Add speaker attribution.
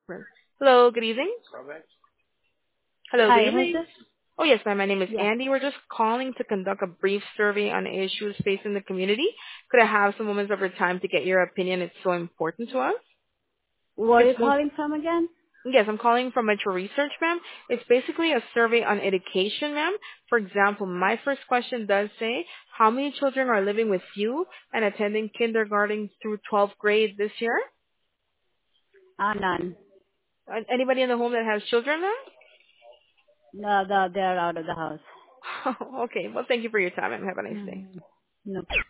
Speaker 1: Right. Hello, good evening. Hello, good
Speaker 2: Hi, who's
Speaker 1: evening.
Speaker 2: this?
Speaker 1: Oh, yes, ma'am. My name is
Speaker 2: Yeah.
Speaker 1: Andy. We're just calling to conduct a brief survey on issues facing the community. Could I have some moments of your time to get your opinion? It's so important to us.
Speaker 2: Where are
Speaker 1: It's
Speaker 2: you
Speaker 1: most,
Speaker 2: calling from again?
Speaker 1: yes, I'm calling from Metro Research, ma'am. It's basically a survey on education, ma'am. For example, my first question does say, how many children are living with you and attending kindergarten through 12th grade this year?
Speaker 2: None.
Speaker 1: Anybody in the home that has children, ma'am?
Speaker 2: No, they're out of the house.
Speaker 1: Okay. Well, thank you for your time and have a nice day.
Speaker 2: Mm, no